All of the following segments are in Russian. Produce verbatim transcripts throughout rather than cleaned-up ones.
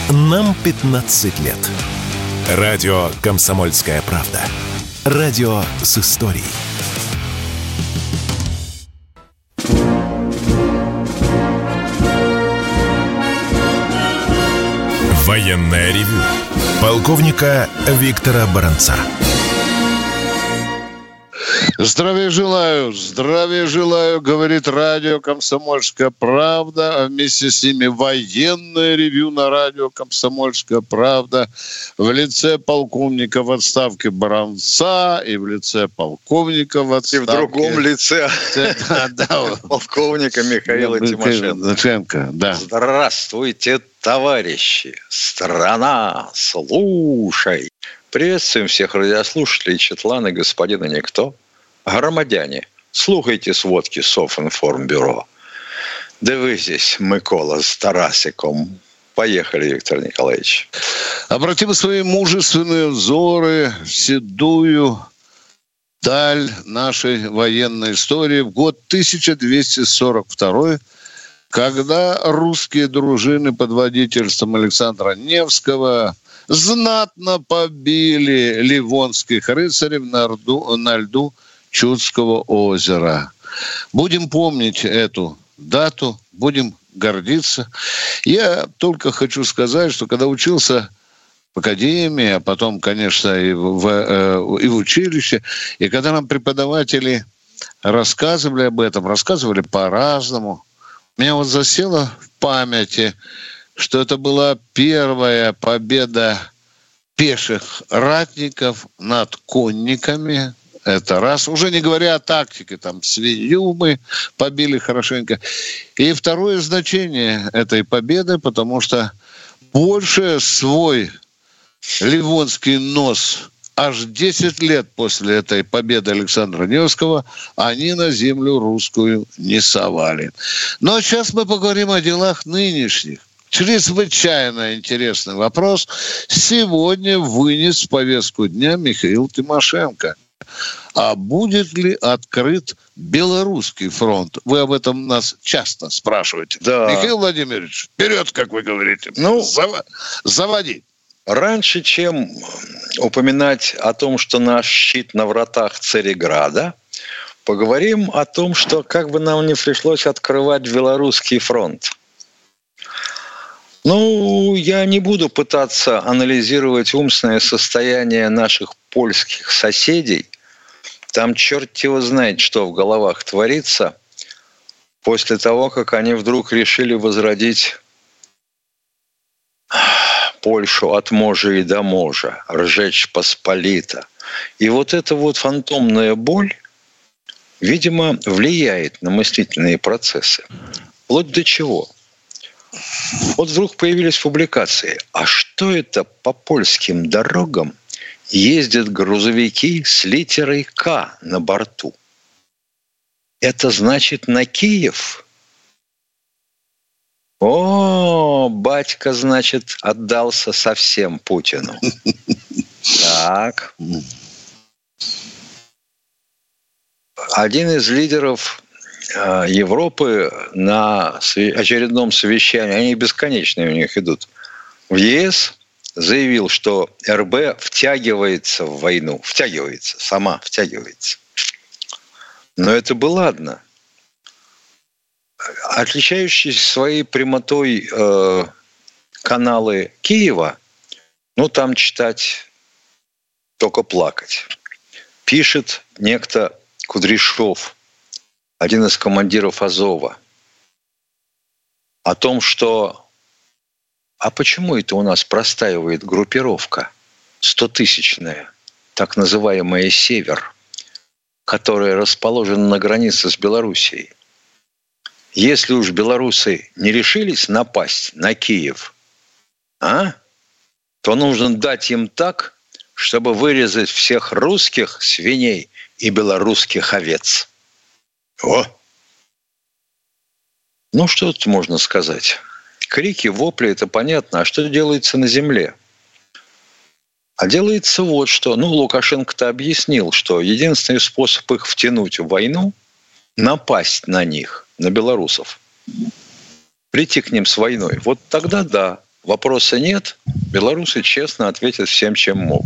Нам пятнадцать лет. Радио «Комсомольская правда». Радио с историей. Военное ревю полковника Виктора Баранца. Здравия желаю, здравия желаю, говорит радио «Комсомольская правда», а вместе с ними военное ревью на радио «Комсомольская правда» в лице полковника в отставке Баранца и в лице полковника в отставке... И в другом лице полковника Михаила Тимошенко. Здравствуйте, товарищи! Страна, слушай! Приветствуем всех радиослушателей Четлана, господина Никто. Громадяне, слухайте сводки Софинформбюро. Дивитесь, Микола с Тарасиком. Поехали, Виктор Николаевич. Обратим свои мужественные взоры в седую даль нашей военной истории в год тысяча двести сорок второй, когда русские дружины под водительством Александра Невского знатно побили ливонских рыцарей на льду, на льду Чудского озера. Будем помнить эту дату, будем гордиться. Я только хочу сказать, что когда учился в академии, а потом, конечно, и в, и в училище, и когда нам преподаватели рассказывали об этом, рассказывали по-разному, у меня вот засело в памяти, что это была первая победа пеших ратников над конниками. Это раз. Уже не говоря о тактике, там свинью мы побили хорошенько. И второе значение этой победы, потому что больше свой ливонский нос аж десять лет после этой победы Александра Невского они на землю русскую не совали. Но сейчас мы поговорим о делах нынешних. Чрезвычайно интересный вопрос сегодня вынес в повестку дня Михаил Тимошенко. А будет ли открыт Белорусский фронт? Вы об этом нас часто спрашиваете. Да. Михаил Владимирович, вперед, как вы говорите. Ну, Зав... заводи. Раньше, чем упоминать о том, что наш щит на вратах Цареграда, поговорим о том, что как бы нам не пришлось открывать Белорусский фронт. Ну, я не буду пытаться анализировать умственное состояние наших польских соседей. Там черт его знает, что в головах творится после того, как они вдруг решили возродить Польшу от можа и до можа, Ржечь Посполита. И вот эта вот фантомная боль, видимо, влияет на мыслительные процессы. Вплоть до чего? Вот вдруг появились публикации. А что это по польским дорогам ездят грузовики с литерой «К» на борту? Это значит на Киев? О, батька, значит, отдался совсем Путину. Так. Один из лидеров Европы на очередном совещании, они бесконечные у них идут, в ЕС заявил, что эр бэ втягивается в войну. Втягивается, сама втягивается. Но это бы ладно. Отличающиеся своей прямотой э, каналы Киева, ну, там читать только плакать. Пишет некто Кудряшов, один из командиров Азова, о том, что а почему это у нас простаивает группировка стотысячная, так называемая «Север», которая расположена на границе с Белоруссией? Если уж белорусы не решились напасть на Киев, а, то нужно дать им так, чтобы вырезать всех русских свиней и белорусских овец. О! Ну, что тут можно сказать? Крики, вопли, это понятно. А что делается на земле? А делается вот что. Ну, Лукашенко-то объяснил, что единственный способ их втянуть в войну – напасть на них, на белорусов. Прийти к ним с войной. Вот тогда да. вопроса нет. Белорусы честно ответят всем, чем могут.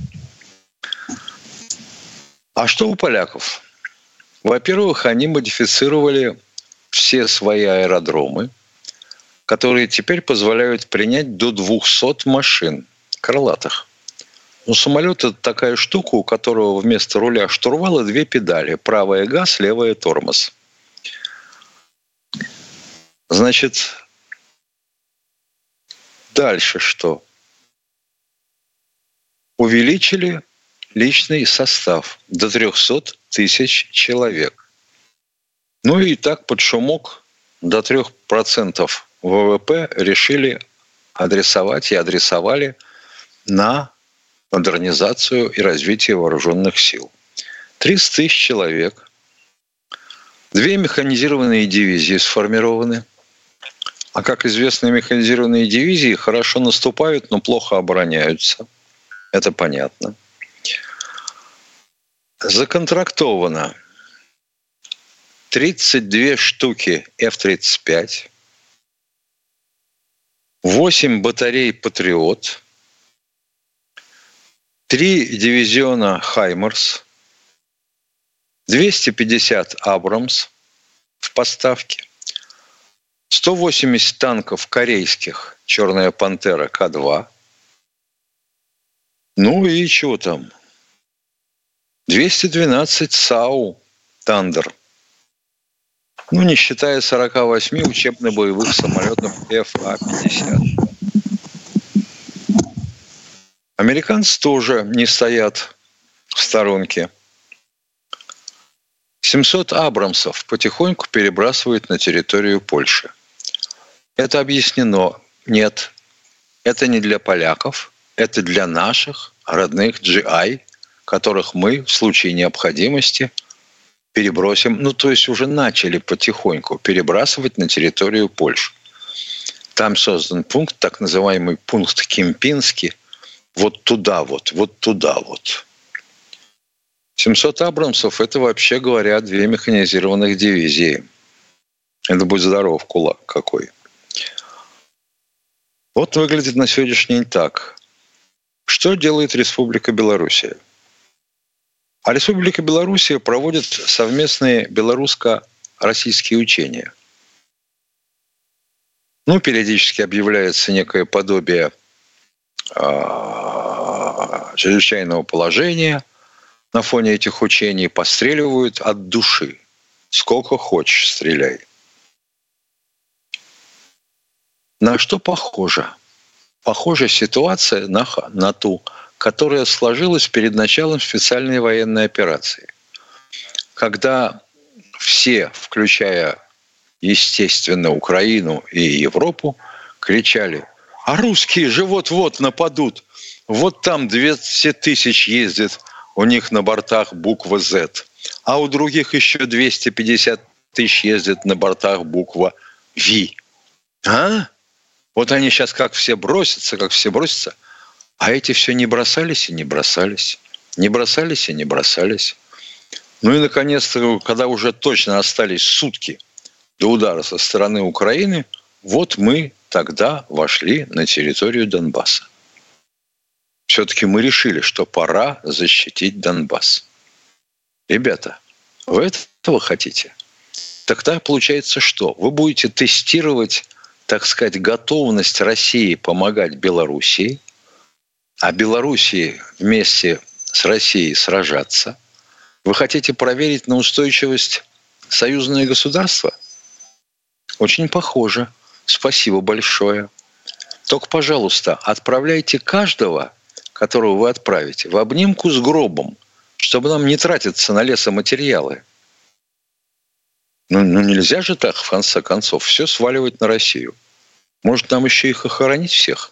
А что у поляков? Во-первых, они модифицировали все свои аэродромы, которые теперь позволяют принять до двухсот машин крылатых. Но самолет – это такая штука, у которого вместо руля штурвала две педали. Правая – газ, левая – тормоз. Значит, дальше что? Увеличили личный состав до трехсот тысяч человек. Ну и так под шумок до трех процентов ВВП решили адресовать и адресовали на модернизацию и развитие вооруженных сил. триста тысяч человек. Две механизированные дивизии сформированы. А как известно, механизированные дивизии хорошо наступают, но плохо обороняются. Это понятно. Законтрактовано тридцать две штуки эф тридцать пять, восемь батарей «Патриот», три дивизиона «Хаймарс», двести пятьдесят «Абрамс» в поставке, сто восемьдесят танков корейских «Черная пантера» К два. Ну и чего там? двести двенадцать САУ «Тандер». Ну, не считая сорока восьми учебно-боевых самолетов эф А пятьдесят. Американцы тоже не стоят в сторонке. семьсот «Абрамсов» потихоньку перебрасывают на территорию Польши. Это объяснено. Нет, это не для поляков, это для наших родных джи ай, которых мы в случае необходимости перебросим, ну то есть уже начали потихоньку перебрасывать на территорию Польши. Там создан пункт, так называемый пункт Кемпинский, вот туда вот, вот туда вот. семьсот «Абрамсов» – это, вообще говоря, две механизированных дивизии. Это будь здоров, кулак какой. Вот выглядит на сегодняшний день так. Что делает Республика Белоруссия? А Республика Белоруссия проводит совместные белорусско-российские учения. Ну, периодически объявляется некое подобие э, чрезвычайного положения. На фоне этих учений постреливают от души. Сколько хочешь, стреляй. На что похоже? Похожа ситуация на, на ту, которая сложилась перед началом специальной военной операции. Когда все, включая, естественно, Украину и Европу, кричали: а русские же вот-вот нападут. Вот там двести тысяч ездит, у них на бортах буква «З», а у других еще двести пятьдесят тысяч ездит на бортах буква «Ви». А? Вот они сейчас как все бросятся, как все бросятся. А эти все не бросались и не бросались. Не бросались и не бросались. Ну и, наконец-то, когда уже точно остались сутки до удара со стороны Украины, вот мы тогда вошли на территорию Донбасса. Все-таки мы решили, что пора защитить Донбасс. Ребята, вы этого хотите? Тогда получается что? Вы будете тестировать, так сказать, готовность России помогать Белоруссии, а Белоруссии вместе с Россией сражаться. Вы хотите проверить на устойчивость союзное государство? Очень похоже. Спасибо большое. Только, пожалуйста, отправляйте каждого, которого вы отправите, в обнимку с гробом, чтобы нам не тратиться на лесоматериалы. Ну, ну нельзя же так, в конце концов, все сваливать на Россию. Может, нам еще их охоронить всех?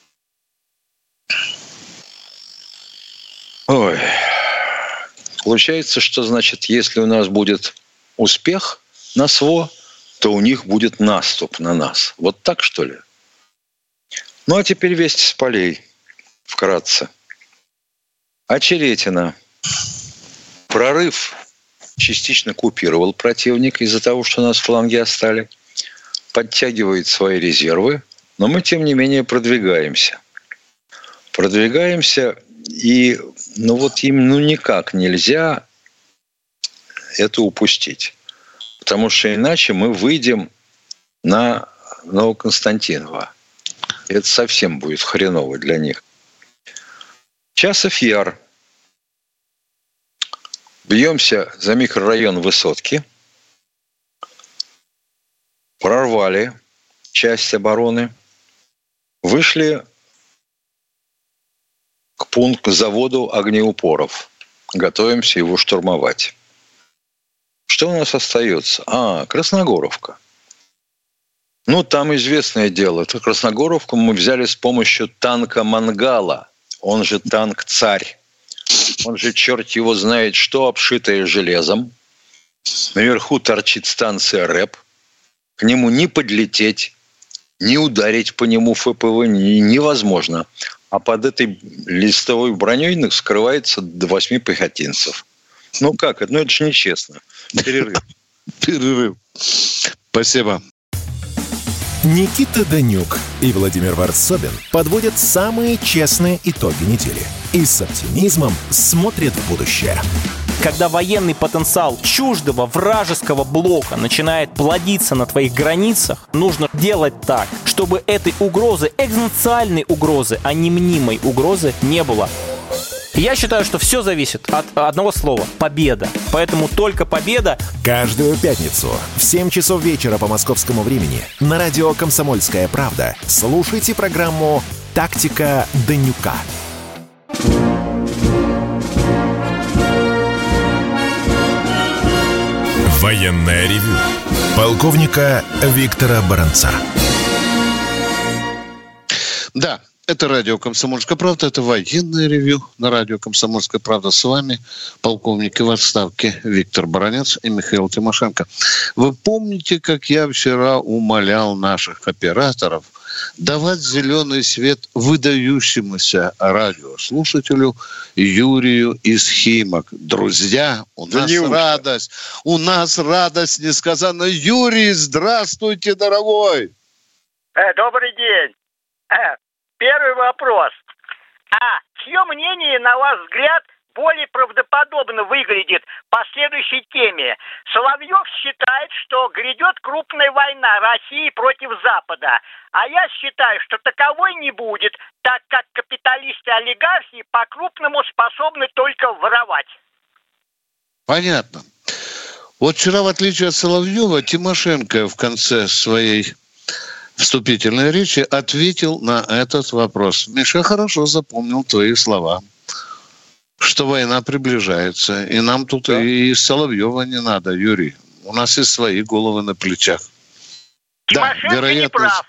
Ой. Получается, что, значит, если у нас будет успех на СВО, то у них будет наступ на нас. Вот так, что ли? Ну, а теперь весть с полей. Вкратце. Очеретино. Прорыв частично купировал противник из-за того, что у нас фланги остали. Подтягивает свои резервы. Но мы, тем не менее, продвигаемся. Продвигаемся, и ну вот им ну никак нельзя это упустить. Потому что иначе мы выйдем на Новоконстантиново. Это совсем будет хреново для них. Часов Яр. Бьемся за микрорайон Высотки. Прорвали часть обороны. Вышли к пункту, к заводу огнеупоров. Готовимся его штурмовать. Что у нас остается? А, Красногоровка. Ну, там известное дело. Эту Красногоровку мы взяли с помощью танка «Мангала». Он же танк «Царь». Он же, черт его знает что, обшитое железом. Наверху торчит станция РЭП. К нему не подлететь, не ударить по нему ФПВ невозможно. А под этой листовой броней скрывается до восьми пехотинцев. Ну как это? Ну это же нечестно. Перерыв. Перерыв. Спасибо. Никита Данюк и Владимир Варсобин подводят самые честные итоги недели и с оптимизмом смотрят в будущее. Когда военный потенциал чуждого вражеского блока начинает плодиться на твоих границах, нужно делать так, чтобы этой угрозы, экзистенциальной угрозы, а не мнимой угрозы не было. Я считаю, что все зависит от одного слова – победа. Поэтому только победа. Каждую пятницу в семь часов вечера по московскому времени на радио «Комсомольская правда» слушайте программу «Тактика Данюка». Военное ревю полковника Виктора Баранца. Да. Это радио «Комсомольская правда», это военное ревью на радио «Комсомольская правда». С вами полковники в отставке Виктор Баранец и Михаил Тимошенко. Вы помните, как я вчера умолял наших операторов давать зеленый свет выдающемуся радиослушателю Юрию из Химок? Друзья, у да нас радость, у нас радость несказанная. Юрий, здравствуйте, дорогой! Э, добрый день! Э. Первый вопрос. А чье мнение, на ваш взгляд, более правдоподобно выглядит по следующей теме? Соловьев считает, что грядет крупная война России против Запада. А я считаю, что таковой не будет, так как капиталисты-олигархи по-крупному способны только воровать. Понятно. Вот вчера, в отличие от Соловьева, Тимошенко в конце своей вступительной речи ответил на этот вопрос. Миша хорошо запомнил твои слова, что война приближается. И нам тут да. и Соловьева не надо, Юрий. У нас есть свои головы на плечах. Тимошенко да, вероятно... не прав.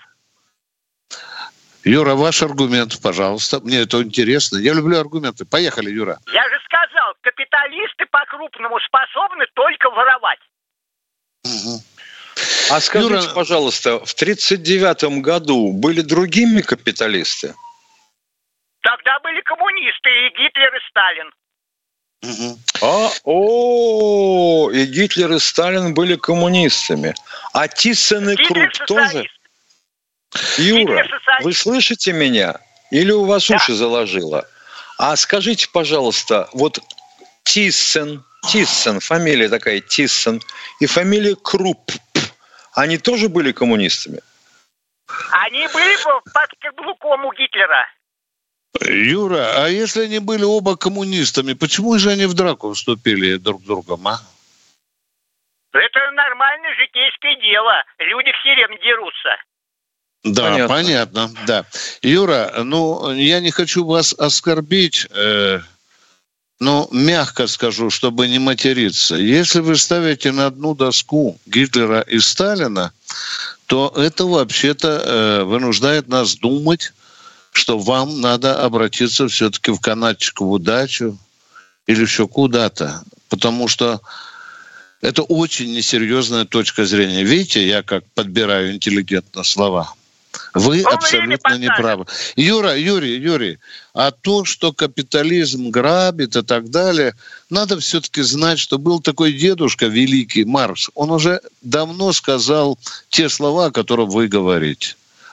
Юра, ваш аргумент, пожалуйста. Мне это интересно. Я люблю аргументы. Поехали, Юра. Я же сказал, капиталисты по-крупному способны только воровать. Угу. А скажите, Юра... пожалуйста, в тридцать девятом году были другими капиталисты? Тогда были коммунисты, и Гитлер, и Сталин. Угу. А, о, и Гитлер, и Сталин были коммунистами. А Тиссен и Круп тоже? Юра, вы слышите меня? Или у вас да. уши заложило? А скажите, пожалуйста, вот Тиссен, Тиссен, фамилия такая Тиссен, и фамилия Круп, они тоже были коммунистами? Они были под каблуком у Гитлера. Юра, а если они были оба коммунистами, почему же они в драку вступили друг с другом, а? Это нормальное житейское дело. Люди все время дерутся. Да, понятно. понятно, да. Юра, ну, я не хочу вас оскорбить, э, но мягко скажу, чтобы не материться. Если вы ставите на одну доску Гитлера и Сталина, то это вообще-то э, вынуждает нас думать, что вам надо обратиться все-таки в канатчиковую дачу или еще куда-то. Потому что это очень несерьезная точка зрения. Видите, я как подбираю интеллигентно слова. Вы Но абсолютно не правы. Юра, Юрий, Юрий, а то, что капитализм грабит и так далее, надо все-таки знать, что был такой дедушка великий Маркс. Он уже давно сказал те слова, которые вы говорите.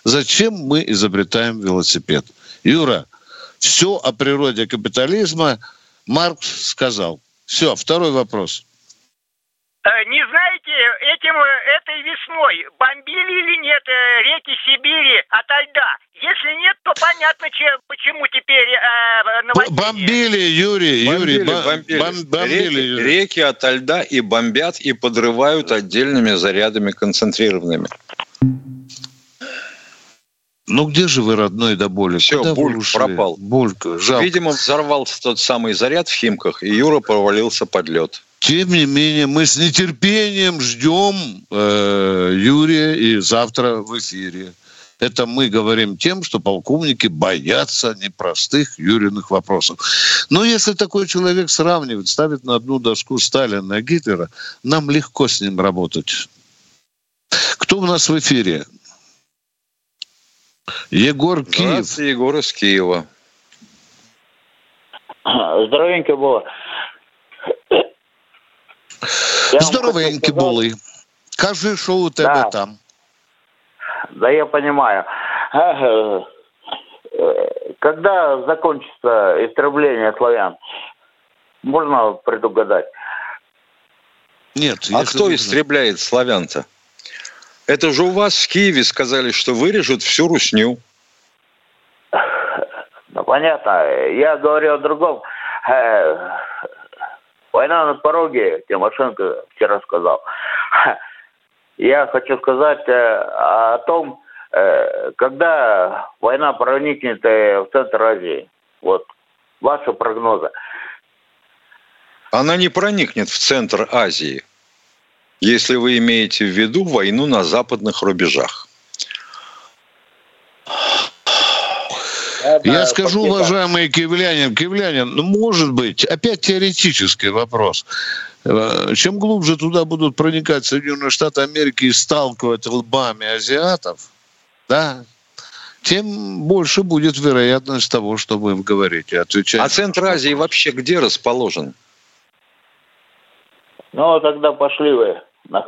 Зачем мы изобретаем велосипед? Юра, все о природе капитализма Маркс сказал. Все, второй вопрос. Не знаете, этим, этой весной бомбили или нет реки Сибири ото льда? Если нет, то понятно, чем, почему теперь э, наводнение. Бомбили, Юрий, бомбили, Юрий, бомбили. Бом, бомбили. Реки, Юрий. реки ото льда и бомбят, и подрывают отдельными зарядами концентрированными. Ну где же вы, родной, до боли? Все, Куда Бульк пропал. Булька, жалко. Видимо, взорвался тот самый заряд в Химках, и Юра провалился под лед. Тем не менее, мы с нетерпением ждем э, Юрия и завтра в эфире. Это мы говорим тем, что полковники боятся непростых Юриных вопросов. Но если такой человек сравнивает, ставит на одну доску Сталина и Гитлера, нам легко с ним работать. Кто у нас в эфире? Егор Киев. Здравствуйте, Егор из Киева. Здоровенько было. Здоровенький були. Кажи, що у тебе да. там. Да, я понимаю. Когда закончится истребление славян? Можно предугадать? Нет. А кто нужно... истребляет славян-то? Это же у вас в Киеве сказали, что вырежут всю русню. Ну, понятно. Я говорю о другом. Война на пороге, Тимошенко вчера сказал. Я хочу сказать о том, когда война проникнет в центр Азии. Вот, ваши прогнозы. Она не проникнет в центр Азии, если вы имеете в виду войну на западных рубежах. Я скажу, уважаемый киевлянин, киевлянин, ну, может быть, опять теоретический вопрос. Чем глубже туда будут проникать Соединенные Штаты Америки и сталкивать лбами азиатов, да, тем больше будет вероятность того, что вы говорите. Отвечаете. А центр Азии вообще где расположен? Ну, тогда пошли вы на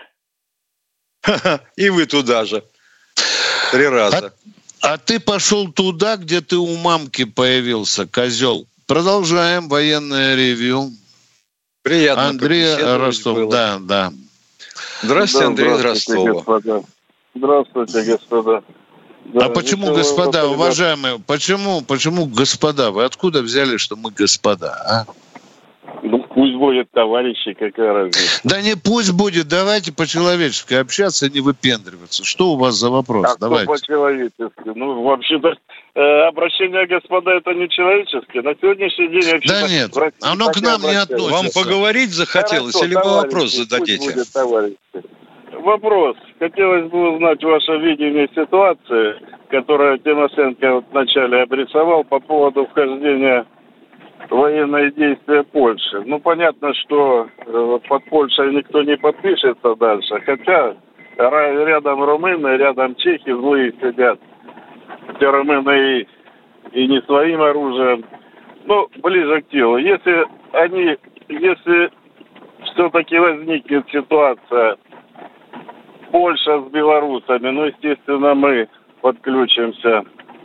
Х. И вы туда же. Три раза. А, а ты пошел туда, где ты у мамки появился, козел. Продолжаем военное ревью. Приятно. Андрей Ростов. Да, да. Здравствуйте, да, Андрей Ростов. Господа. Здравствуйте, господа. Да, а почему, господа, вопрос, уважаемые, почему, почему господа? Вы откуда взяли, что мы господа, а? Ну, пусть будет товарищи, какая разница. Да не пусть будет, давайте по-человечески общаться, не выпендриваться. Что у вас за вопрос? А давайте. Что по-человечески? Ну, вообще-то, э, обращение господа, это не человеческое. На сегодняшний день вообще... Да нет, оно к нам не относится. Вам поговорить захотелось. Хорошо, или вы вопрос зададите? Будет, товарищи. Вопрос. Хотелось бы узнать ваше видение ситуации, которую Тимошенко вот вначале обрисовал по поводу вхождения военные действия Польши. Ну, понятно, что э, под Польшей никто не подпишется дальше, хотя рядом румыны, рядом чехи злые сидят. Те румыны и, и не своим оружием. Ну, ближе к телу. Если они, если все-таки возникнет ситуация Польша с белорусами, ну, естественно, мы подключимся.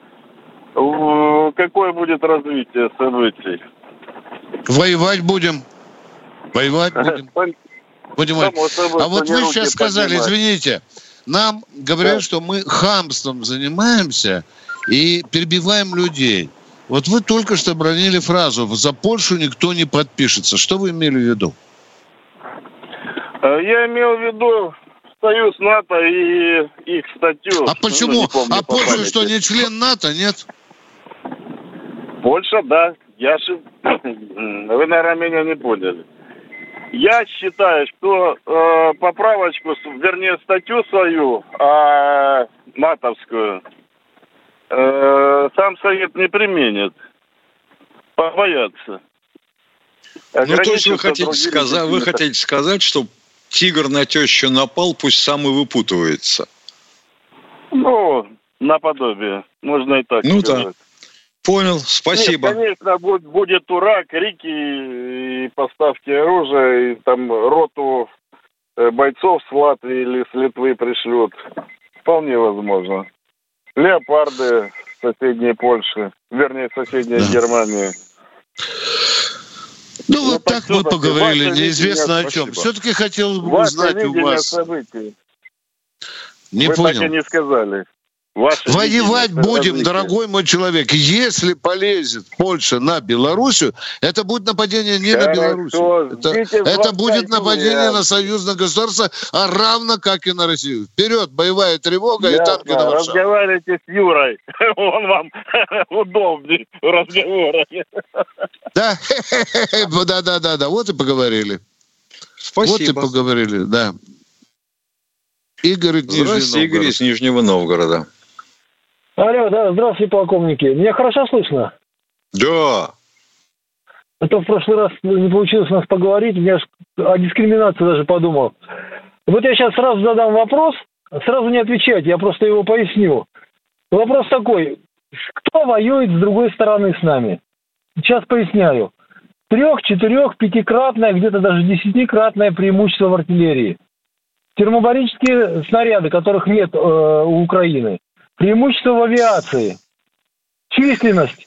Какое будет развитие событий? Воевать будем. Воевать будем. будем собой, а вот вы сейчас сказали, поднимать. Извините, нам говорят, да. что мы хамством занимаемся и перебиваем людей. Вот вы только что бронили фразу «За Польшу никто не подпишется». Что вы имели в виду? Я имел в виду Союз НАТО и их статью. А почему? Ну, помню, а Польша что, не член НАТО, нет? Польша, да. Я ж... Вы, наверное, меня не поняли. Я считаю, что э, поправочку, вернее, статью свою, э, натовскую, э, сам Совет не применит. Побоятся. Ну, то есть вы хотите, сказать, вы хотите сказать, что тигр на тещу напал, пусть сам и выпутывается? Ну, наподобие. Можно и так ну, сказать. Да. Понял, спасибо. Нет, конечно, будет, будет ура, крики и поставки оружия, и там роту бойцов с Латвии или с Литвы пришлют. Вполне возможно. леопарды соседней Польши, вернее, соседней да. Германии. Ну, ну вот так мы поговорили, неизвестно о чем. Спасибо. Все-таки хотел бы узнать у вас... Событий. Не Вы понял. так и не сказали. Ваше Воевать будем, событий. Дорогой мой человек. Если полезет Польша на Белоруссию, это будет нападение не Хорошо, на Белоруссию. Это, это будет нападение на союзное государство, а равно как и на Россию. Вперед, боевая тревога Ясно. И танки на Варшаву. Разговаривайте с Юрой. Он вам удобнее в разговорах. Да, да, да, да, да. Вот и поговорили. Спасибо. Вот и поговорили, да. Игорь из Нижнего Здравствуйте, Игорь из Нижнего Новгорода. Алло, да, здравствуйте, полковники. Меня хорошо слышно? Да. А то в прошлый раз не получилось у нас поговорить, я о дискриминации даже подумал. Вот я сейчас сразу задам вопрос, сразу не отвечайте, я просто его поясню. Вопрос такой, кто воюет с другой стороны с нами? Сейчас поясняю. Трех, четырех, пятикратное, где-то даже десятикратное преимущество в артиллерии. Термобарические снаряды, которых нет э, у Украины. Преимущество в авиации. Численность,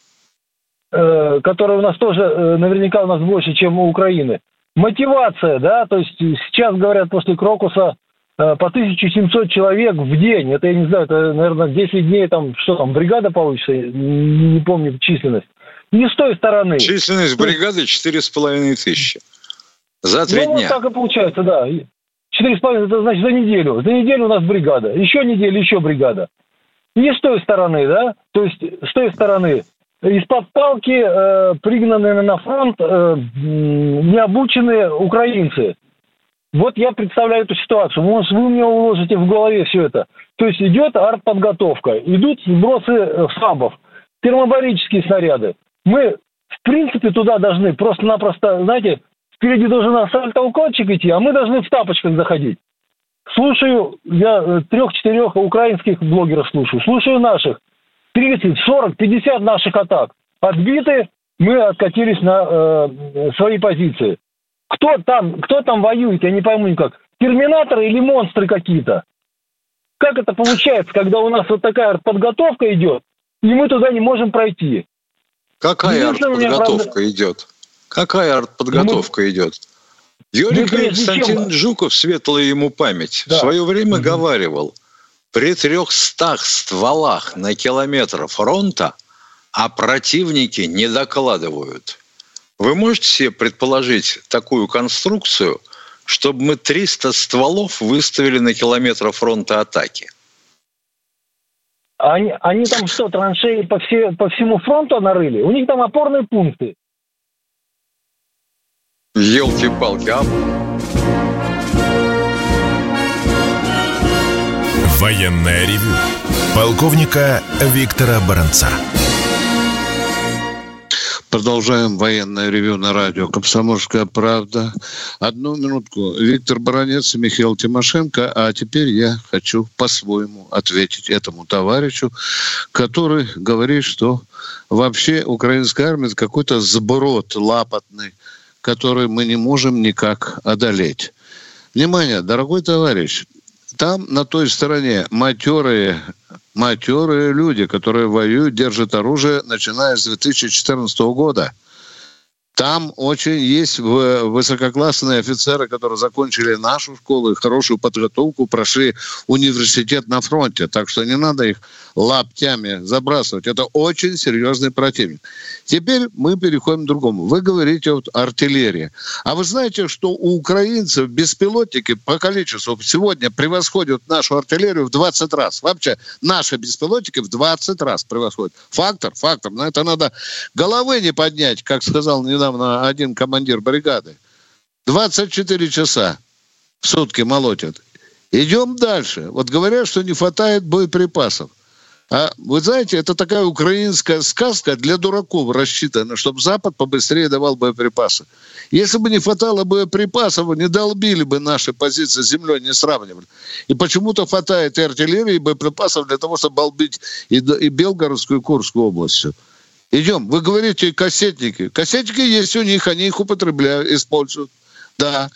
э, которая у нас тоже э, наверняка у нас больше, чем у Украины. Мотивация, да, то есть сейчас говорят после Крокуса э, по тысяча семьсот человек в день. Это, я не знаю, это, наверное, десять дней, там, что там, бригада получится, не, не помню численность. Не с той стороны. Численность бригады четыре с половиной тысячи. За три ну, дня. Вот так и получается, да. Четыре с половиной, это значит за неделю. За неделю у нас бригада. Еще неделю, еще бригада. Не с той стороны, да? То есть с той стороны. Из-под палки э, пригнанные на фронт э, необученные украинцы. Вот я представляю эту ситуацию. Может, вы мне уложите в голове все это. То есть идет артподготовка. Идут сбросы фабов. Термобарические снаряды. Мы, в принципе, туда должны просто-напросто, знаете, впереди должен асфальтоукладчик идти, а мы должны в тапочках заходить. Слушаю, я трех-четырех украинских блогеров слушаю, слушаю наших. тридцать, сорок, пятьдесят наших атак. Отбиты, мы откатились на э, свои позиции. Кто там, кто там воюет, я не пойму никак. Терминаторы или монстры какие-то? Как это получается, когда у нас вот такая подготовка идет, и мы туда не можем пройти? Какая артподготовка правда... идет? Какая артподготовка мы... идет? Юрий Константинович Жуков, светлая ему память, да. в свое время mm-hmm. говаривал, при трехстах стволах на километр фронта, а противники не докладывают. Вы можете себе предположить такую конструкцию, чтобы мы триста стволов выставили на километр фронта атаки? Они, они там что, траншеи по, все, по всему фронту нарыли? У них там опорные пункты. Елки-палки, а? Военное ревю полковника Виктора Баранца. Продолжаем военное ревю на радио «Комсомольская правда». Одну минутку. Виктор Баранец и Михаил Тимошенко. А теперь я хочу по-своему ответить этому товарищу, который говорит, что вообще украинская армия – это какой-то сброд лапотный, который мы не можем никак одолеть. Внимание, дорогой товарищ, там на той стороне матерые, матерые люди, которые воюют, держат оружие, начиная с две тысячи четырнадцатого года. Там очень есть высококлассные офицеры, которые закончили нашу школу, и хорошую подготовку, прошли университет на фронте. Так что не надо их лаптями забрасывать. Это очень серьезный противник. Теперь мы переходим к другому. Вы говорите вот артиллерия. А вы знаете, что у украинцев беспилотники по количеству сегодня превосходят нашу артиллерию в двадцать раз. Вообще наши беспилотники в двадцать раз превосходят. Фактор, фактор. На это надо головы не поднять, как сказал недавно один командир бригады. двадцать четыре часа в сутки молотят. Идем дальше. Вот говорят, что не хватает боеприпасов. А вы знаете, это такая украинская сказка для дураков рассчитана, чтобы Запад побыстрее давал боеприпасы. Если бы не хватало боеприпасов, не долбили бы наши позиции с землей, не сравнивали. И почему-то хватает и артиллерии, и боеприпасов для того, чтобы долбить и, и Белгородскую, и Курскую областью. Идем. Вы говорите, кассетники. Кассетники есть у них, они их употребляют, используют. Да.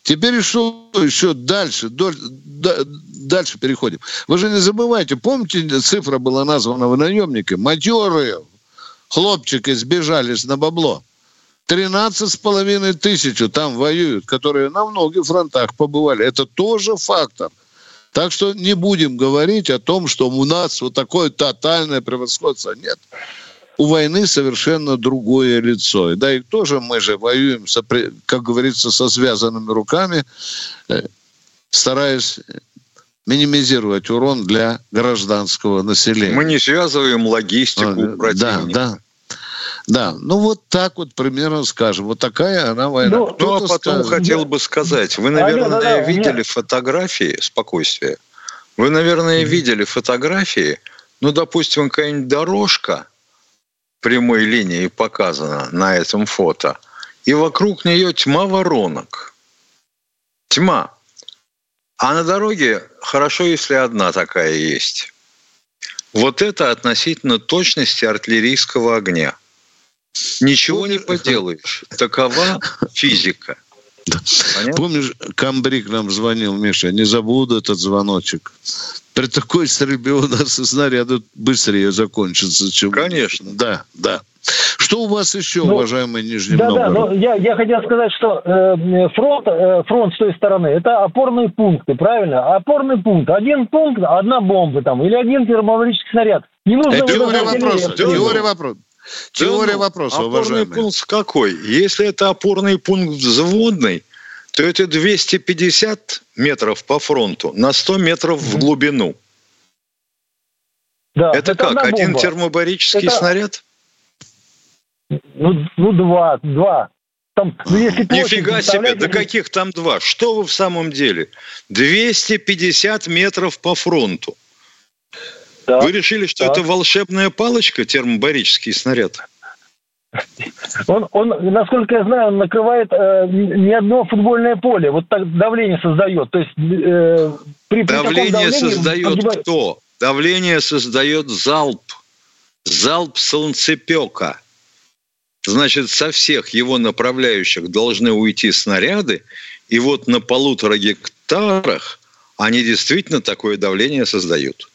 Теперь что еще дальше, дальше переходим. Вы же не забывайте, помните, цифра была названа в наемнике? Матерые хлопчики сбежались на бабло. тринадцать с половиной тысяч там воюют, которые на многих фронтах побывали. Это тоже фактор. Так что не будем говорить о том, что у нас вот такое тотальное превосходство. Нет. У войны совершенно другое лицо. И да, и тоже мы же воюем, со, как говорится, со связанными руками, стараясь минимизировать урон для гражданского населения. Мы не связываем логистику а, противника. Да, да. Да, ну вот так вот примерно скажем. Вот такая она война. Ну, ну а потом скажет, хотел бы сказать, вы, наверное, а, да, да, видели нет. фотографии, спокойствие, вы, наверное, mm-hmm. видели фотографии, ну, допустим, какая-нибудь дорожка прямой линии показана на этом фото, и вокруг нее тьма воронок. Тьма. А на дороге хорошо, если одна такая есть. Вот это относительно точности артиллерийского огня. Ничего не поделаешь. Такова физика. Да. Помнишь, комбриг нам звонил, Миша, не забуду этот звоночек. При такой стрельбе у нас снаряды быстрее закончатся, чем... Конечно. Да, да. Что у вас еще, ну, уважаемый Нижний да, Новгород? Да, да, я, я хотел сказать, что э, фронт, э, фронт с той стороны, это опорные пункты, правильно? Опорный пункт. Один пункт, одна бомба там, или один термобарический снаряд. Не нужно... Это теория вопроса, теория вопроса. Теория да, вопроса, опорный уважаемый. Пункт какой? Если это опорный пункт взводный, то это двести пятьдесят метров по фронту на сто метров в глубину. Да, это, это как? Один термобарический это... снаряд? Ну, ну, два, два. Там, ну, если Нифига себе, да каких там два? Что вы в самом деле? двести пятьдесят метров по фронту. Да, вы решили, что да. это волшебная палочка, термобарический снаряд? Он, он, насколько я знаю, он накрывает э, не одно футбольное поле. Вот так давление создает. То есть, э, при, при давление создает погибает... кто? Давление создает залп. Залп солнцепека. Значит, со всех его направляющих должны уйти снаряды. И вот на полутора гектарах они действительно такое давление создают.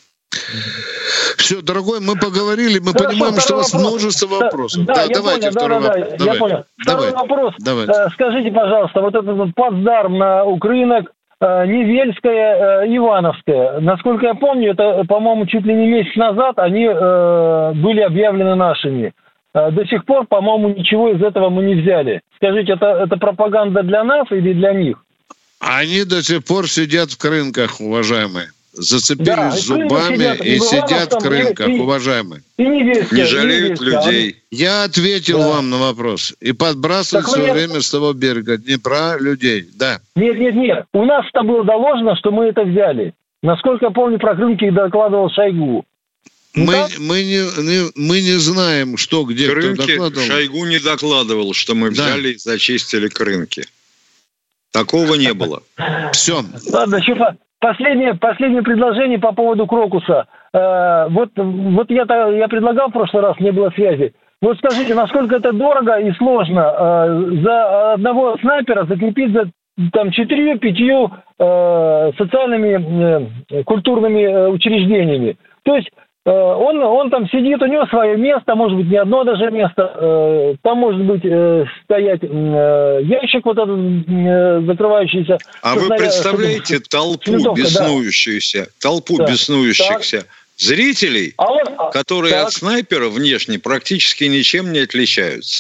Все, дорогой, мы поговорили, мы Хорошо, понимаем, что у вас вопрос. множество вопросов. Да, да, да давайте понял, второй да, вопрос. Да, давай. Я понял. Второй давай. вопрос. Давай. Скажите, пожалуйста, вот этот плацдарм на Укрынок, Невельская, Ивановская, насколько я помню, это, по-моему, чуть ли не месяц назад они э, были объявлены нашими. До сих пор, по-моему, ничего из этого мы не взяли. Скажите, это, это пропаганда для нас или для них? Они до сих пор сидят в крынках, уважаемые. Зацепились да, зубами сидят, и, и сидят в крынках, и, уважаемые. И, и невестка, не жалеют и людей. Я ответил да. вам на вопрос. И подбрасывают все время с того берега Днепра людей. Да. Нет, нет, нет. У нас-то было доложено, что мы это взяли. Насколько я помню, про крынки докладывал Шойгу. Мы, мы, не, не, мы не знаем, что где крынки, кто докладывал. Шойгу не докладывал, что мы взяли да. и зачистили крынки. Такого не было. Все. Ладно, еще последнее, последнее предложение по поводу Крокуса. Э, вот вот я, я предлагал в прошлый раз, не было связи. Вот скажите, насколько это дорого и сложно э, за одного снайпера закрепить за там четырью-пятью э, социальными э, культурными э, учреждениями. То есть Он, он там сидит, у него свое место, может быть, не одно даже место. Там может быть стоять ящик вот этот закрывающийся. А вы представляете толпу Винтовка, беснующуюся, да. толпу да. беснующихся так. зрителей, а он, которые так. от снайпера внешне практически ничем не отличаются?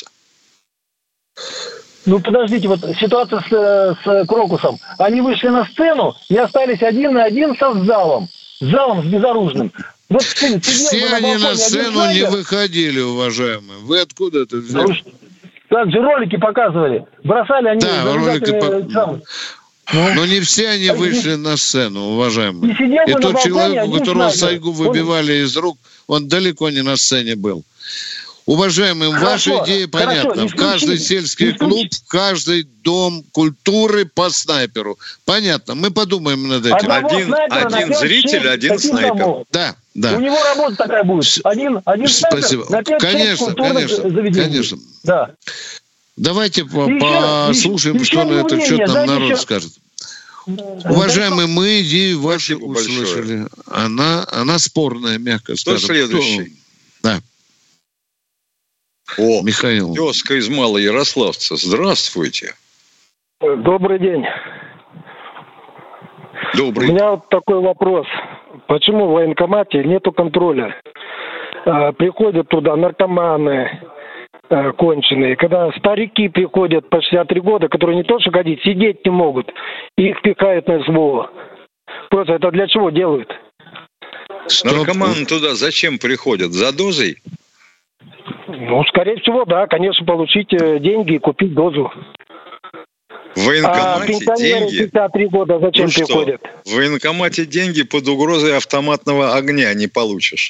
Ну, подождите, вот ситуация с, с Крокусом. Они вышли на сцену и остались один на один со залом. С залом, с безоружным. Вот, сидел, Все на они на сцену не выходили, уважаемые. Вы откуда это взяли? Так же ролики показывали. Бросали они... Да, ролики показывали. Ну, но не все они вышли на сцену, уважаемые. И, и тот человек, у которого Сайгу выбивали он... из рук, он далеко не на сцене был. Уважаемые, ваша идея понятна. В каждый сельский клуб, в каждый дом культуры по снайперу. Понятно, мы подумаем над этим. Один, один зритель, один снайпер. Да, да. У него работа такая будет. Один, один Спасибо. снайпер на пять-шесть конечно, культурных конечно, заведений. Конечно. Да. Давайте по- Еще- послушаем, еще что на этот мнение, счет нам да, народ еще- скажет. Уважаемые, мы идею вашу Спасибо услышали. Она, она спорная, мягко Кто скажем. следующий? Да, О, Михаил. тезка из Малоярославца. Здравствуйте. Добрый день. Добрый. У меня вот такой вопрос. Почему в военкомате нету контроля? А, приходят туда наркоманы а, конченые. Когда старики приходят по шестьдесят три года, которые не то что ходить, сидеть не могут. И их пихают на СВО. Просто это для чего делают? Наркоманы туда зачем приходят? За дозой? Ну, скорее всего, да. Конечно, получить э, деньги и купить дозу. В военкомате а пенсионеры деньги? шестьдесят три года зачем Ну что, приходят? в военкомате деньги под угрозой автоматного огня не получишь.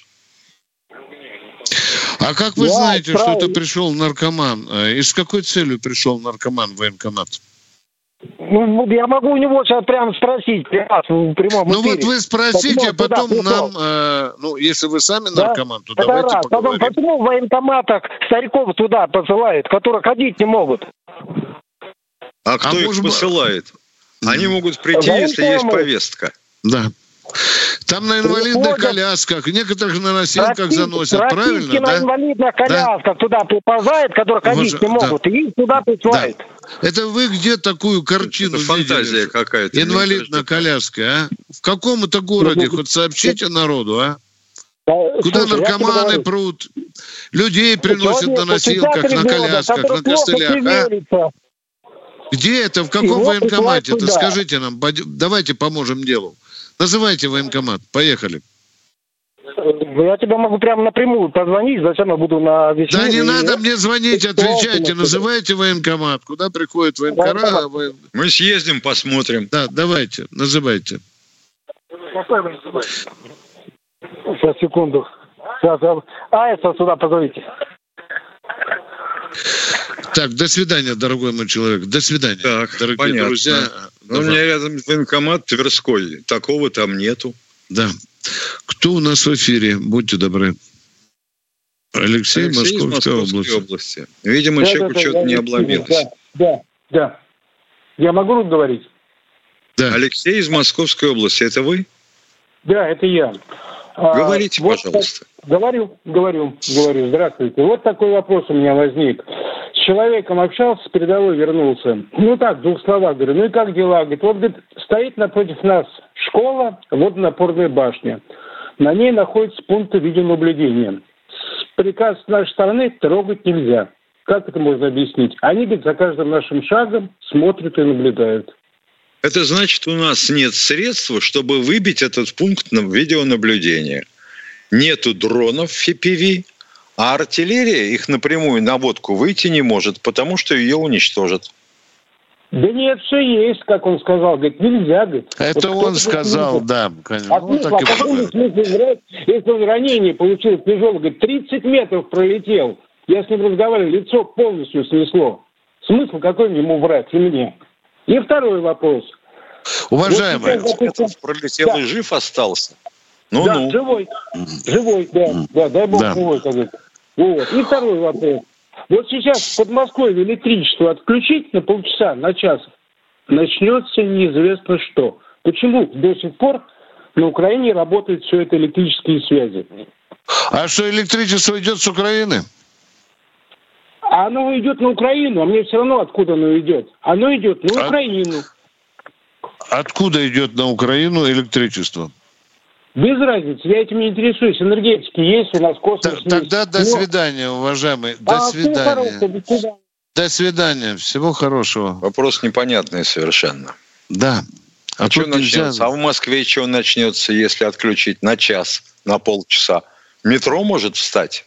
А как вы Да, знаете, что правильно. это пришел наркоман? Э, И с какой целью пришел наркоман в военкомат? Ну, вот я могу у него сейчас прямо спросить, прямо в прямом Ну эфире. вот вы спросите, а Почему потом туда пришел? нам, э, ну если вы сами Да? наркоман, то Это давайте раз. Потом, поговорим. почему в военкоматах стариков туда посылают, которые ходить не могут? А кто А их может быть- посылает? Они могут прийти, Военкомы. если есть повестка. Да. Там на инвалидных Приходят. колясках, некоторых на носилках Российские- заносят, российские правильно, на да? инвалидных колясках туда приползают, которые ходить Уваж- не могут, и их туда присылают. Это вы где такую картину Это фантазия видели? какая-то. Инвалидная коляска, а? В каком это городе? Хоть сообщите народу, а? Да, Куда слушай, я тебе наркоманы говорю, прут? Людей приносят человеку на носилках, шестьдесят три на года, колясках, который на плохо костылях, а? шевелится. Где это? В каком Его военкомате? присылают Это туда. скажите нам. Пойдем- Давайте поможем делу. Называйте военкомат. Поехали. Я тебе могу прямо напрямую позвонить, зачем я буду на весь Да мир не и- надо мне звонить, отвечайте. Называйте военкомат. Куда приходит военкора? Воен- Мы съездим, посмотрим. Да, давайте. Называйте. Сейчас, секунду. Сейчас, я- а, это сюда позовите. Так, до свидания, дорогой мой человек. До свидания, Так, дорогие понятно. друзья. Ну, у меня рядом военкомат Тверской. Такого там нету. Да. Кто у нас в эфире? Будьте добры. Алексей, Алексей из Московская Московской область. области. Видимо, Да, человеку да, да, что-то я не не обломилось. Да, да, да. Я могу говорить? Да. Алексей из Московской области. Это вы? Да, это я. А, Говорите, вот пожалуйста. так- говорю, говорю, говорю. Здравствуйте. Вот такой вопрос у меня возник. С человеком общался, с передовой вернулся. Ну так, в двух словах, говорю, ну и как дела? Говорит, вот, говорит, стоит напротив нас школа, водонапорная башня. На ней находится пункт видеонаблюдения. С приказ с нашей стороны трогать нельзя. Как это можно объяснить? Они, говорит, за каждым нашим шагом смотрят и наблюдают. Это значит, у нас нет средств, чтобы выбить этот пункт на видеонаблюдения. Нету дронов эф пи ви, а артиллерия их напрямую на водку выйти не может, потому что ее уничтожат. Да нет, все есть, как он сказал. Говорит, нельзя, говорит. Это Вот он кто-то сказал, говорит, да. Конечно. А Ну, смысл, так и а какой бывает. смысл играть, если он ранение получил тяжелое? Говорит, тридцать метров пролетел. Я с ним разговаривал, лицо полностью снесло. Смысл какой ему врать и мне? И второй вопрос. Уважаемые, Вот сейчас, допустим, Пролетел Да. и жив остался. да, Ну-ну. живой. Живой, да. Да, дай бог Да. живой, как говорится. Вот. И второй вопрос. Вот сейчас в Подмосковье электричество отключить на полчаса, на час, начнется неизвестно что. Почему до сих пор на Украине работают все это электрические связи? а что, электричество идет с Украины? А оно идет на Украину, а мне все равно откуда оно идет. Оно идет на А- Украину. Откуда идет на Украину электричество? Без разницы, я этим не интересуюсь. Энергетики есть, у нас Т- космос есть. Тогда до Но- свидания, уважаемые. До А, всего хорошего, свидания. до свидания. До свидания. Всего хорошего. Вопрос непонятный совершенно. Да. А, что тут нельзя- начнется? А в Москве что начнется, если отключить на час, на полчаса? Метро может встать?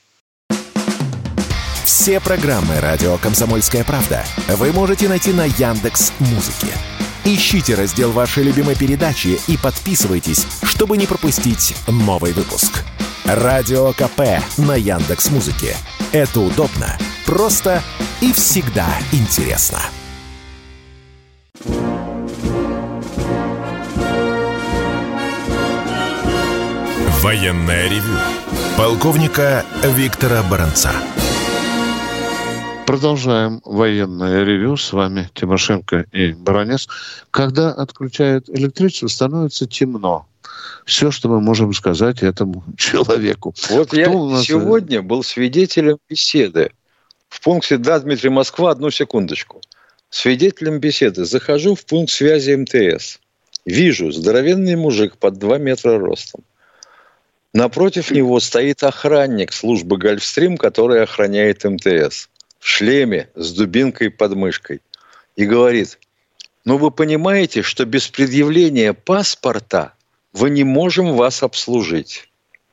Все программы «Радио Комсомольская правда» вы можете найти на Яндекс.Музыке. Ищите раздел вашей любимой передачи и подписывайтесь, чтобы не пропустить новый выпуск. Радио КП на Яндекс.Музыке. Это удобно, просто и всегда интересно. Военное ревю полковника Виктора Баранца. Продолжаем военное ревью. С вами Тимошенко и Баранец. Когда отключают электричество, становится темно. Все, что мы можем сказать этому человеку. Вот Кто я нас... сегодня был свидетелем беседы. В пункте «Да, Дмитрий, Москва», одну секундочку. Свидетелем беседы. Захожу в пункт связи эм тэ эс. Вижу здоровенный мужик под два метра ростом. Напротив него стоит охранник службы «Гольфстрим», который охраняет эм тэ эс. В шлеме, с дубинкой под мышкой. И говорит: ну вы понимаете, что без предъявления паспорта мы не можем вас обслужить.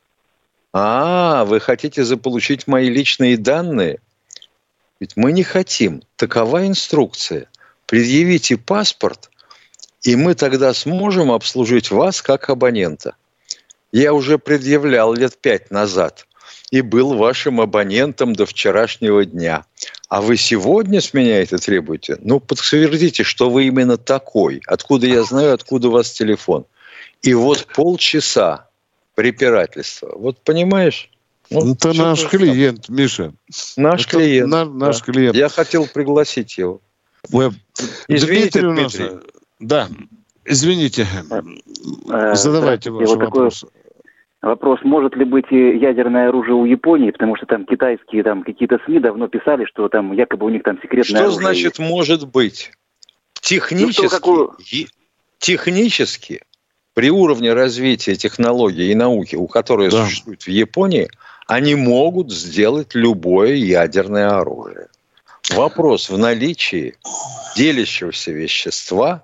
А, вы хотите заполучить мои личные данные? Ведь мы не хотим. Такова инструкция. Предъявите паспорт, и мы тогда сможем обслужить вас как абонента. Я уже предъявлял лет пять назад и был вашим абонентом до вчерашнего дня. А вы сегодня с меня это требуете? Ну, подтвердите, что вы именно такой. Откуда я знаю, откуда у вас телефон? И вот полчаса препирательства. Вот понимаешь? Ну, это наш клиент, Миша. Наш это клиент. На, наш да. клиент. Я хотел пригласить его. Ой, Извините, Дмитрий, Дмитрий. у нас... Да, извините. Задавайте ваши вот вопросы. Вопрос, может ли быть ядерное оружие у Японии, потому что там китайские там какие-то СМИ давно писали, что там якобы у них там секретное что оружие. Что значит есть. может быть? Технически, ну, какую... технически при уровне развития технологий и науки, у которой да. существует в Японии, они могут сделать любое ядерное оружие. Вопрос в наличии делящегося вещества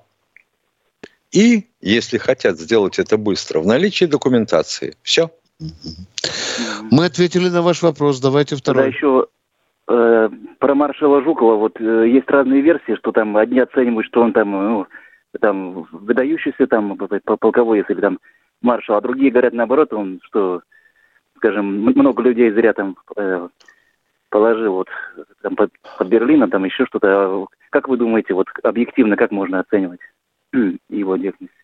и, если хотят сделать это быстро, в наличии документации. Все. Мы ответили на ваш вопрос. Давайте второй. Тогда еще э, про маршала Жукова. Вот э, есть разные версии, что там одни оценивают, что он там, ну, там выдающийся там полководец или там маршал, а другие говорят наоборот, он что, скажем, много людей зря там э, положил вот там под, под Берлином, там еще что-то. Как вы думаете, вот объективно как можно оценивать его деятельность?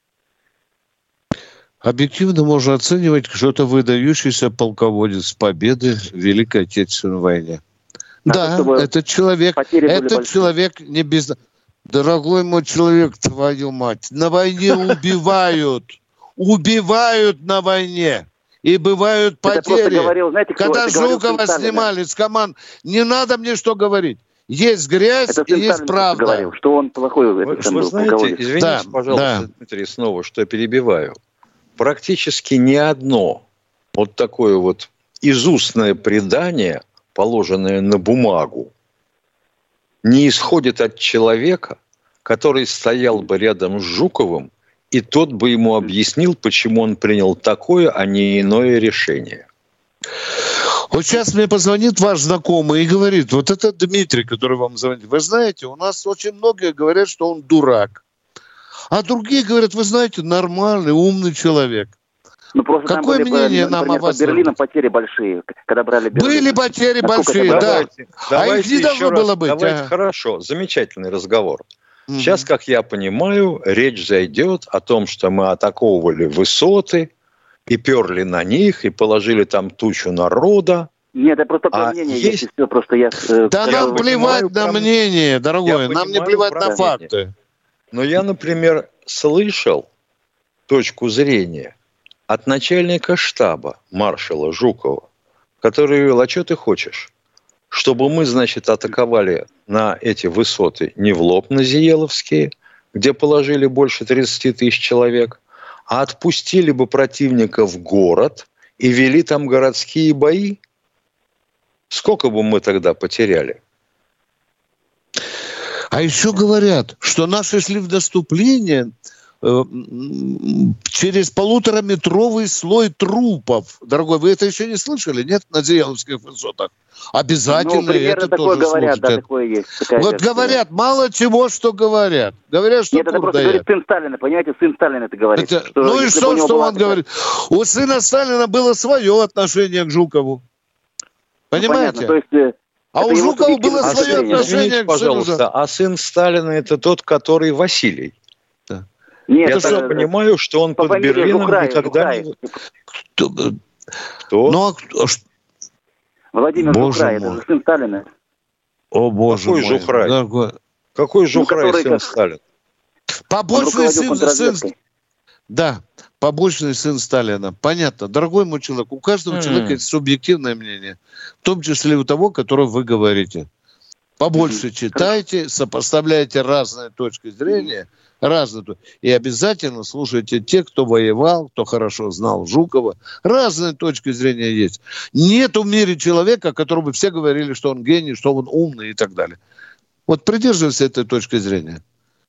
Объективно можно оценивать, что это выдающийся полководец победы в Великой Отечественной войне. А да, этот человек, этот человек не без... Дорогой мой человек, твою мать, на войне убивают, убивают на войне. И бывают потери. Говорил, знаете, когда Жукова снимали с команд, не надо мне что говорить. Есть грязь это и есть правда. Говорил, что он плохой. Вы, вы знаете, извините, да, пожалуйста, да. Дмитрий, снова, что я перебиваю. Практически ни одно вот такое вот изустное предание, положенное на бумагу, не исходит от человека, который стоял бы рядом с Жуковым, и тот бы ему объяснил, почему он принял такое, а не иное решение. Вот сейчас мне позвонит ваш знакомый и говорит, вот это Дмитрий, который вам звонит, вы знаете, у нас очень многие говорят, что он дурак. А другие говорят, вы знаете, нормальный, умный человек. Ну, просто какое мнение были, нам о вас? Под Берлином потери большие, когда брали Берлин. Были потери Насколько большие, да. Давайте, а давайте их не должно раз, было быть. Давайте, а. Хорошо, замечательный разговор. Mm-hmm. Сейчас, как я понимаю, речь зайдет о том, что мы атаковывали высоты, и перли на них, и положили там тучу народа. Нет, это просто а мнение есть, и все, просто я... Э, да нам плевать на про... мнение, дорогой, я нам не плевать на факты. Но я, например, слышал точку зрения от начальника штаба маршала Жукова, который говорил, а что ты хочешь? Чтобы мы, значит, атаковали на эти высоты не в лоб на Зиеловские, где положили больше тридцать тысяч человек, а отпустили бы противника в город и вели там городские бои? Сколько бы мы тогда потеряли? А еще говорят, что наши шли в наступление э, через полутораметровый слой трупов. Дорогой, вы это еще не слышали, нет, на Зиеловских высотах? Обязательно ну, это тоже говорят, да, такое есть. Вот версия. Говорят, мало чего, что говорят. Говорят, что нет, это просто говорит сын Сталина, понимаете, сын Сталина это говорит. Это, что ну и что, что он говорит? У сына Сталина было свое отношение к Жукову. Понимаете? Ну, понятно, то есть... А у Жукова было а свое сын, отношение к пожалуйста, сыну. А сын Сталина это тот, который Василий. Да. Нет, я так понимаю, что он под Берлином Жухраев, никогда Жухраев. не... Кто? Кто? Ну, а... Владимир Жухраев, это сын Сталина. О, боже Какой мой. Жухрай? Дорогой. Какой Жухрай, который сын как- Сталин? Побочный сын, сын... контрразведкой. Да, побочный сын Сталина. Понятно. Дорогой мой человек, у каждого М. человека есть субъективное мнение. В том числе и у того, которое вы говорите. Побольше читайте, сопоставляйте разные точки зрения, разные, то- и обязательно слушайте тех, кто воевал, кто хорошо знал Жукова. Разные точки зрения есть. Нет в мире человека, о котором бы все говорили, что он гений, что он умный и так далее. Вот придерживайся этой точки зрения.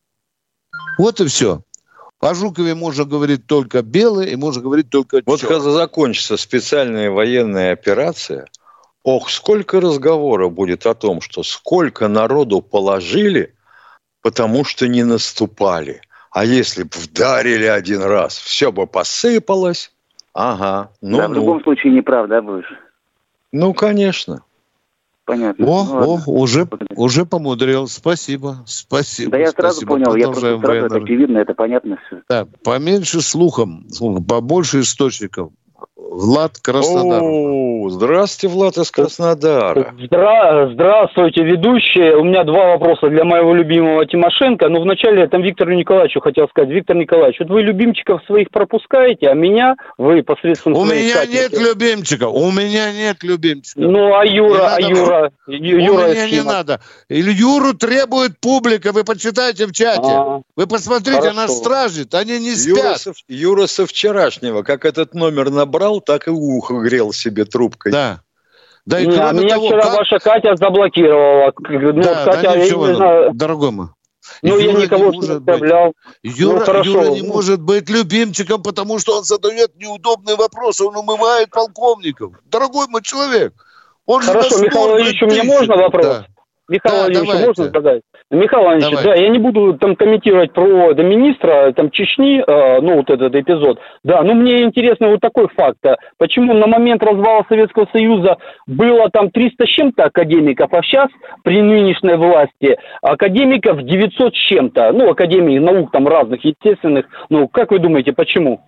Вот и все. О Жукове можно говорить только белое, и можно говорить только Вот черное. когда закончится специальная военная операция, ох, сколько разговоров будет о том, что сколько народу положили, потому что не наступали. А если бы вдарили один раз, все бы посыпалось. Ага, ну, Да, в ну. любом случае не прав, да, будешь? Ну, конечно. Понятно. О, Ну, ладно. о, уже, уже помудрил. Спасибо. Спасибо. Да я сразу спасибо. понял, я Продолжаем просто сразу, это военное- очевидно, это понятно все. Да, поменьше слухом, слухом, побольше источников. Влад, Краснодар. О, здравствуйте, Влад из Краснодара. Здра- Здравствуйте, ведущие. У меня два вопроса для моего любимого Тимошенко. Но вначале там Виктору Николаевичу хотел сказать. Виктор Николаевич, вот вы любимчиков своих пропускаете, а меня вы посредством У своей меня Катеньки- нет любимчиков. У меня нет любимчиков. Ну, а Юра, Не а надо. Юра, У Ю- Юра меня из не Хима. надо. Или Юру требует публика. Вы почитайте в чате. А, Вы посмотрите, хорошо. нас стражит. Они не Юра спят. со, Юра со вчерашнего, как этот номер набрал, так и ухо грел себе трубкой. Да. Да и не, а кроме меня того, вчера как- ваша Катя заблокировала. Ну, Да, Катя, да, я ничего, не знаю. дорогой мой. Ну, я Юра никого не не может быть. оставлял. Юра, Ну, хорошо. Юра не может быть любимчиком, потому что он задает неудобные вопросы, он умывает полковников. Дорогой мой человек, он же Хорошо, нас Михаил мордой Владимирович, у меня тычет. можно вопрос? Да. Михаил Да, Владимирович, давайте. можно сказать? Михаил Владимирович, Давай. да, я не буду там комментировать про да, министра там, Чечни, э, ну, вот этот эпизод. Да, ну, мне интересно вот такой факт. а Почему на момент развала Советского Союза было там триста с чем-то академиков, а сейчас при нынешней власти академиков девятьсот с чем-то. Ну, академий наук там разных, естественных. Ну, как вы думаете, почему?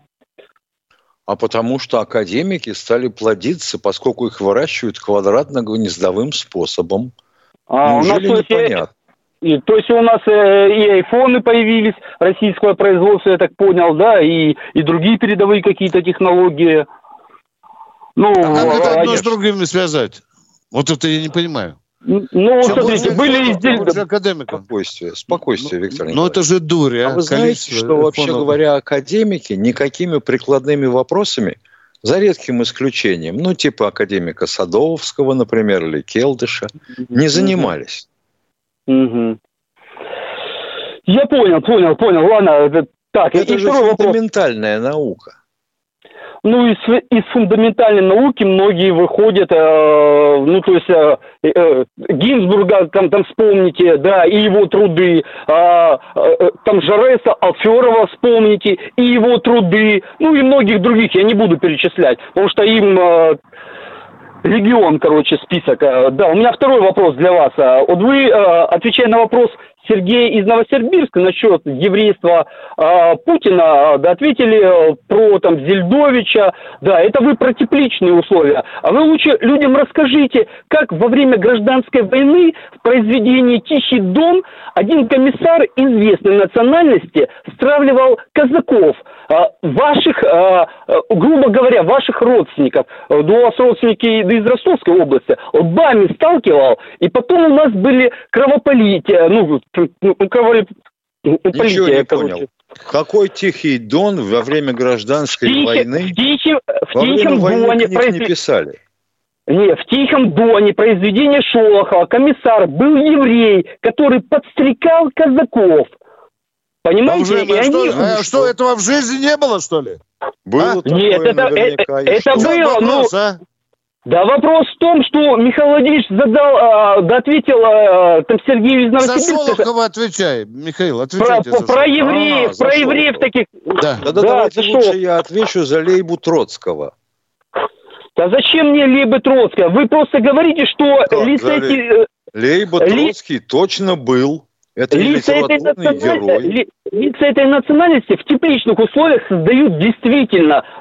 А потому что академики стали плодиться, поскольку их выращивают квадратно-гнездовым способом. А, у нас, Неужели то есть, непонятно? И, то есть у нас э, и айфоны появились российского производства, я так понял, да, и, и другие передовые какие-то технологии. Ну, А как это а, одно я- с другим связать? Вот это я не понимаю. ну, вот Чем смотрите, больше были айфонов, тем больше изделия... академиков. Спокойствие, спокойствие, Виктор Ну Николаевич. это же дурь, а. А вы знаете, Количество что вообще айфонов. говоря, академики никакими прикладными вопросами, за редким исключением, ну типа академика Садовского, например, или Келдыша, не занимались. Мгм. Я понял, понял, понял, ладно. это- Так, Это и же второй вопрос. фундаментальная наука. Ну, из, из фундаментальной науки многие выходят, э, ну, то есть, э, э, Гинзбурга, там, там вспомните, да, и его труды, а, э, там Жареса, Алферова вспомните, и его труды, ну, и многих других я не буду перечислять, потому что им... э, Регион, короче, список. Э, Да, у меня второй вопрос для вас. Э, Вот вы, э, отвечая на вопрос Сергея из Новосибирска насчет еврейства э, Путина, э, да, ответили э, про там Зельдовича. Да, это вы про тепличные условия. А вы лучше людям расскажите, как во время гражданской войны в произведении «Тихий дон» один комиссар известной национальности стравливал казаков, э, ваших, э, э, грубо говоря, ваших родственников. Э, У вас родственники из Ростовской области, лбами сталкивал, и потом у нас были кровопролития, ну, ну, кроволи- ну, Ничего полития, не короче. понял. Какой Тихий Дон во время гражданской В Тихе- войны в Тихе- в во время Тихом войны доне книг произве- не писали? Не, в «Тихом доне» произведение Шолохова комиссар был еврей, который подстрекал казаков. Понимаете? Уважаемый, И а что, они... а что, этого в жизни не было, что ли? Было А? такое Нет, это- наверняка. это- и это что? В чем было, ну, вопрос, а? Да вопрос в том, что Михаил Владимирович задал, а, да ответил а, там Сергею из За Новосибирска Шолохова отвечай, Михаил, про, отвечайте за про Шолохова. евреев, А, за про евреев Шолохова. таких. Да. Тогда Да, давайте ты лучше что? я отвечу за Лейбу Троцкого. Да зачем мне Лейба Троцкая? Вы просто говорите, что Как лица за эти... э, Лейба Ли- Троцкий точно был. Это не Лица этой, литературный националь- герой. ли- лица этой национальности в тепличных условиях создают действительно ш-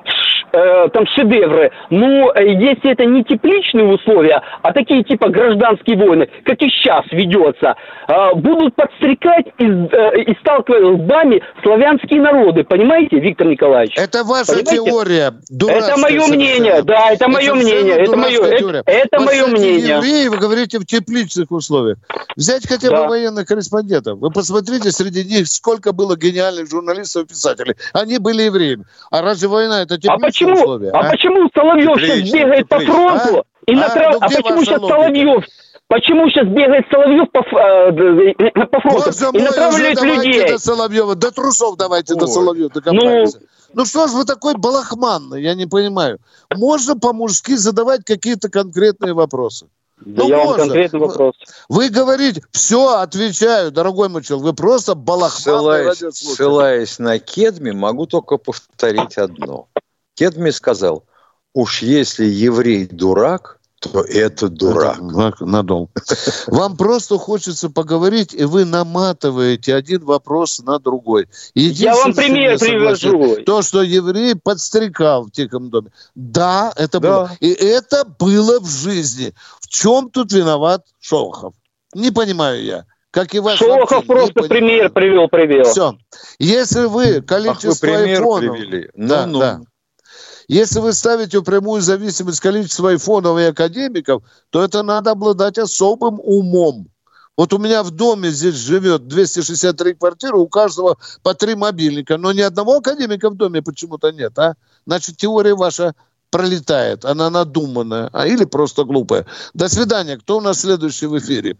э, там шедевры. Но э, если это не тепличные условия, а такие типа гражданские войны, как и сейчас ведется, э, будут подстрекать и, э, и сталкивать лбами славянские народы. Понимаете, Виктор Николаевич? Это ваша Понимаете? теория. Это мое мнение, да, это мое мнение. Это мое, это, это мое мнение. Евреи, вы говорите в тепличных условиях. Взять хотя бы Да. военных корреспондентов. Вы посмотрите, среди них сколько было гениальных журналистов и писателей. Они были евреями. А разве война это тепличные А почему, условия? а, а? почему Соловьев сейчас Теплично, бегает по теплично. фронту? А? И А? натрав... Ну, а где почему ваша сейчас логика? Соловьев? Почему сейчас бегает Соловьев по, ф- э, д- по фронту Боже и мой, натравливает уже давайте людей? до Соловьева. До трусов давайте до Ой. Соловьева докопаемся. Ну... ну что ж вы такой балахманный, я не понимаю. Можно по-мужски задавать какие-то конкретные вопросы. Да Ну, я вам можно. конкретный вопрос. Вы говорите, все, отвечаю, дорогой мой человек, вы просто балахманный Ссылаясь, радиослушатель. ссылаясь на Кедми, могу только повторить одно. Кедми сказал, уж если еврей дурак, то это дурак. Это надолго. Вам просто хочется поговорить, и вы наматываете один вопрос на другой. Я вам пример привожу. То, что еврей подстрекал в Тихом доме. Да, это Да. было. И это было в жизни. В чем тут виноват Шолохов? Не понимаю я. Как и ваш Шолохов вопрос, не просто понимаю. пример привел, привел. Все. Если вы Ах, количество вы пример айфонов... привели. Да, Ну-ну. да. Если вы ставите в прямую зависимость количества айфонов и академиков, то это надо обладать особым умом. Вот у меня в доме здесь живет двести шестьдесят три квартиры, у каждого по три мобильника, но ни одного академика в доме почему-то нет, а? Значит, теория ваша пролетает, она надуманная, а или просто глупая. До свидания. Кто у нас следующий в эфире?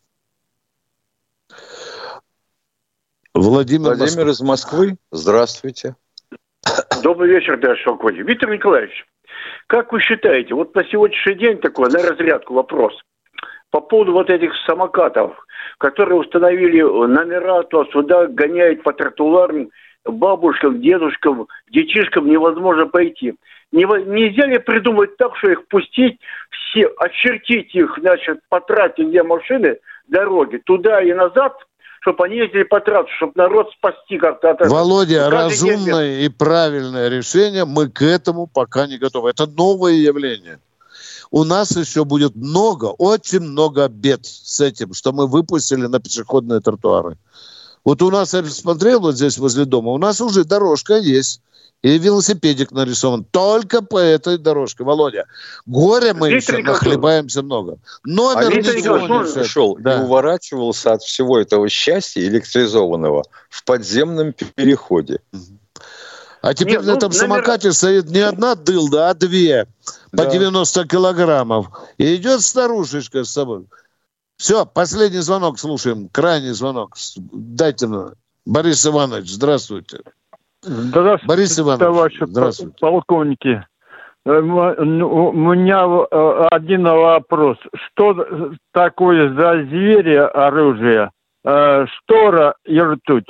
Владимир, Владимир из Москвы. Здравствуйте. Добрый вечер, товарищ полковник. Виктор Николаевич, как вы считаете, вот на сегодняшний день такой, на разрядку вопрос, по поводу вот этих самокатов, которые установили номера, то сюда гоняют по тротуарам, бабушкам, дедушкам, детишкам невозможно пойти. Нельзя ли придумать так, что их пустить, все, очертить их, значит, потратить две машины, дороги, туда и назад, чтобы они ездили по трассу, чтобы народ спасти как-то от этого. Володя, Каждый день разумное и правильное решение, мы к этому пока не готовы. Это новое явление. У нас еще будет много, очень много бед с этим, что мы выпустили на пешеходные тротуары. Вот у нас, я смотрел вот здесь возле дома, у нас уже дорожка есть. И велосипедик нарисован только по этой дорожке. Володя, горе мы Виктор еще Николаевич, нахлебаемся много. Номер А Виктор ничего Николаевич, не можно решает. Шел Да. и уворачивался от всего этого счастья электризованного в подземном переходе. А теперь Нет, на ну, этом номер- самокате стоит не одна дылда, а две по Да. девяносто килограммов. И идет старушечка с собой. Все, последний звонок слушаем. Крайний звонок. Дайте мне. Борис Иванович, здравствуйте. Здравствуйте, Борис Иванович, товарищи здравствуйте. полковники. Э, м- У меня э, один вопрос. Что такое за звери оружие? Э, Штора и ртуть.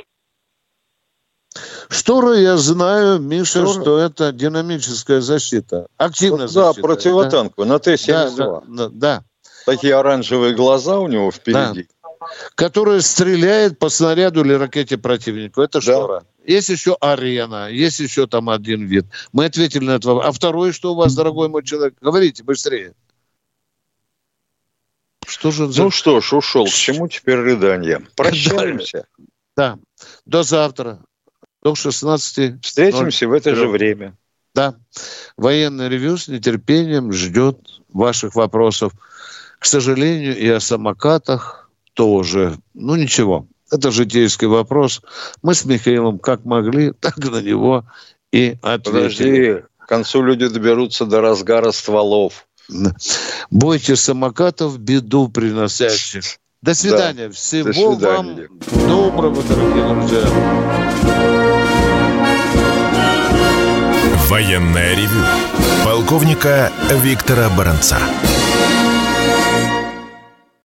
Шторы, я знаю, Миша, Штора? что это динамическая защита. Активная Да, защита. противотанковый, на Т Да, семьдесят да, два. да, да. Такие оранжевые глаза у него впереди. Которая стреляет по снаряду или ракете противника. Это штора. Есть еще арена, есть еще там один вид. Мы ответили на этот вопрос. А второе, что у вас, дорогой мой человек? Говорите быстрее. Что же за... Ну что ж, ушел. К чему теперь рыдание? Прощаемся. Да. До завтра. До шестнадцати. Встретимся в это же время. Да. Военный ревью с нетерпением ждет ваших вопросов. К сожалению, и о самокатах тоже. Ну, ничего. Это житейский вопрос. Мы с Михаилом как могли, так на него и ответили. Подожди, к концу люди доберутся до разгара стволов. Бойтесь самокатов, беду приносящих. До свидания. Да. Всего До свидания. вам доброго, дорогие друзья. Военное ревю полковника Виктора Баранца.